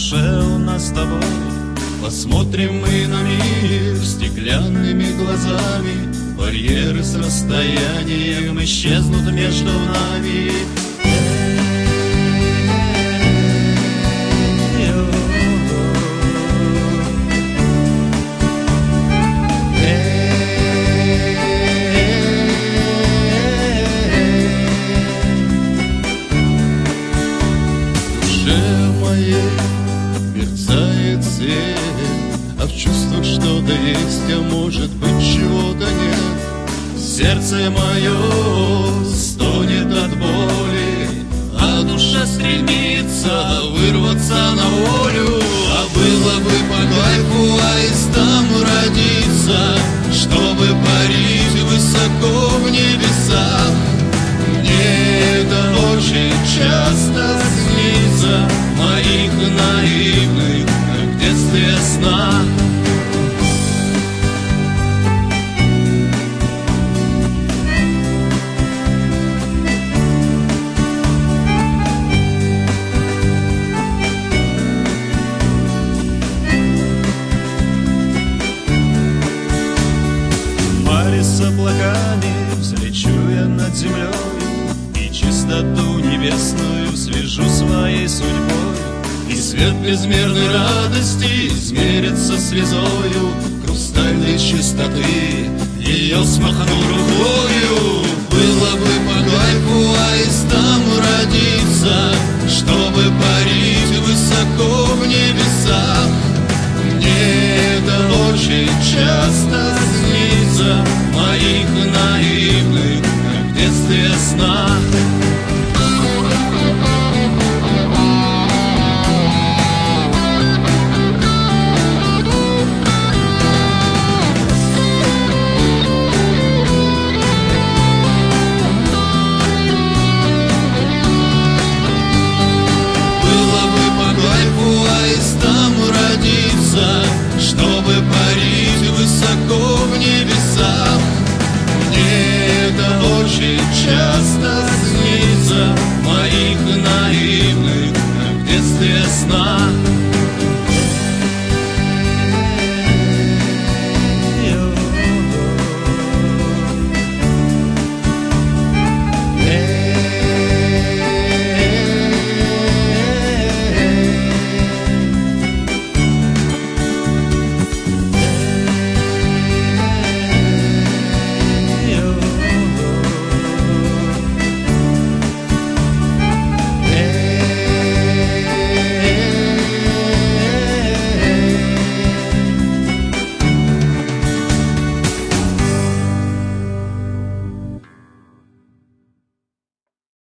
душе у нас с тобой. Посмотрим мы на мир стеклянными глазами, барьеры с расстоянием исчезнут между нами. Мерцает свет, а в чувствах что-то есть, а может быть чего-то нет. Сердце мое стонет от боли, а душа стремится вырваться на волю. А было бы по кайфу аистам родиться, чтобы парить высоко в небесах. Мне это очень часто снится в моих наивных, как в детстве, снах. В море с облаками взлечу я над землей, чистоту небесную свяжу своей судьбой, и свет безмерной радости измерится слезою хрустальной чистоты, ее смахну рукою. Было бы по кайфу аистам родиться, чтобы парить